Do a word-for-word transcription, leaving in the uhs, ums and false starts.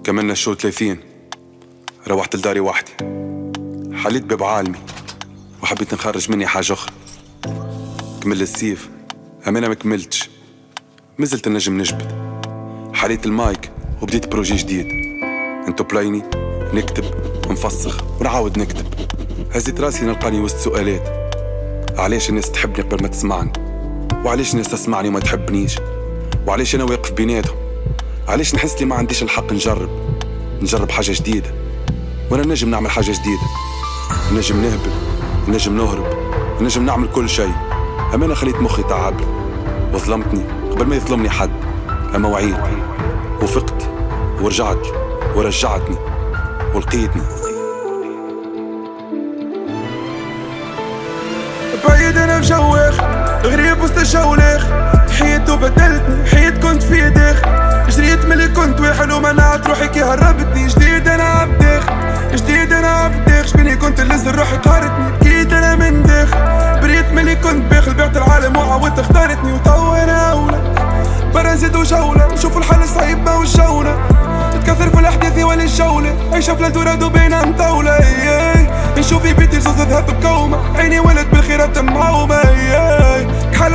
كملنا الشو ثلاثين. روحت لداري وحدي، حليت باب عالمي وحبيت نخرج مني حاجة أخرى. كمل السيف أمانة ما كملتش، مازلت النجم نجبد. حليت المايك وبديت بروجي جديد، انتو بلايني نكتب ونفسخ ونعاود نكتب. هزيت راسي نلقاني وسط سؤالات: علاش الناس تحبني قبل ما تسمعني؟ وعلاش الناس تسمعني وما تحبنيش؟ وعلاش أنا واقف بيناتهم؟ علاش نحس لي ما عنديش الحق نجرب نجرب حاجة جديدة؟ وانا نجم نعمل حاجة جديدة، نجم نهبل، نجم نهرب، نجم نعمل كل شيء. اما انا خليت مخي تعبني وظلمتني قبل ما يظلمني حد. اما وعيت وفقت ورجعت ورجعتني ولقيتني. بعيد انا بجواخ غريب وسط الجولاخ، حيت وبدلتني حيت كنت في داخل. جريت ملي كنت واحد ومنعت روحي كي هربتني. جديد انا عبداخل جديد انا عبداخل، شبيني كنت اللي روحي قهرتني. بكيت انا من داخل بريت ملي كنت باخل، بعت العالم وعاودت اختارتني. وتوا انا اولى برا نزيد وجولة، نشوف الحال صعيب ما والجولة. نتكثر في الاحداث ولا الجولة، عيشة في الدورة وبينا مطولة. نشوف في بيتي زوز ذهب بكومة، عيني ولد بالخيرات معومة.